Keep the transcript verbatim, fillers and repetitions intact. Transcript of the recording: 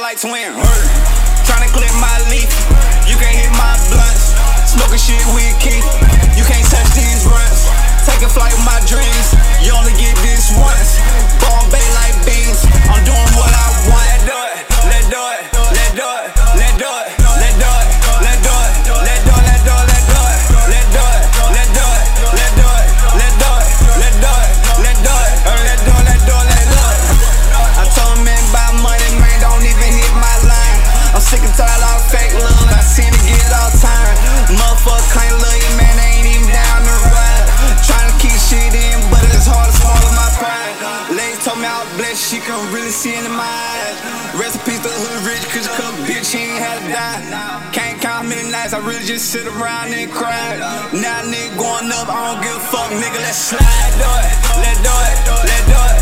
like twin. Tryna clip my leaf, you can't hit my blunts. Smoking shit with Keith, you can't touch these runs. Taking flight with my dreams, you only get this once. Bombay like beans, I'm doing what I want. Let's do it, let's do it, let's do it, let's do it, let's do it, let's do it, let's do it, let's do it, let's do it, let's do it, let's do it, let's do it, let's do it, let's do it, let's do it, let's do it, let's do it. I told him man about money, man, don't even hit my line. I'm sick and tired of fake love, I seem to get it all the time. Motherfucker can't love you, man, they ain't even down to ride. Trying to keep shit in, but it's hard to swallow my pride. Lady told me I was blessed, she can really see it in my eyes. Rest in peace to the hood rich, cause a couple bitch, she ain't had to die. Can't count how many nights I really just sit around and cry. Now nigga going up, I don't give a fuck, nigga, let's slide. Do it, let's do it, let's do it.